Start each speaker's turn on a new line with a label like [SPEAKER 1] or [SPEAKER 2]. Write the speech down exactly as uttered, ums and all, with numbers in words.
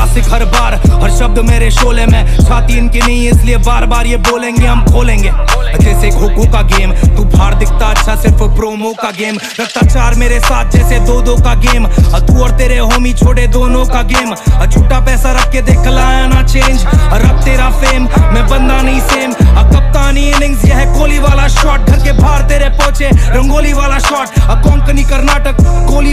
[SPEAKER 1] Classic हर बार, हर शब्द मेरे शोले में, छाती इनकी नहीं इसलिए बार बार ये बोलेंगे हम खोलेंगे। जैसे खोखो का गेम, तू बाहर दिखता अच्छा सिर्फ प्रोमो का गेम, रखता चार मेरे साथ जैसे दो दो का गेम, तू और तेरे होमी छोड़े दोनों का गेम। झूठा पैसा रख के देख लाया ना चेंज, रब तेरा फेम मैं बंदा नहीं सेम। कप्तानी इनिंग्स ये है कोहली वाला शॉट, घर के बाहर तेरे पहुंचे रंगोली वाला शॉट। कोंकणी कर्नाटक कोहली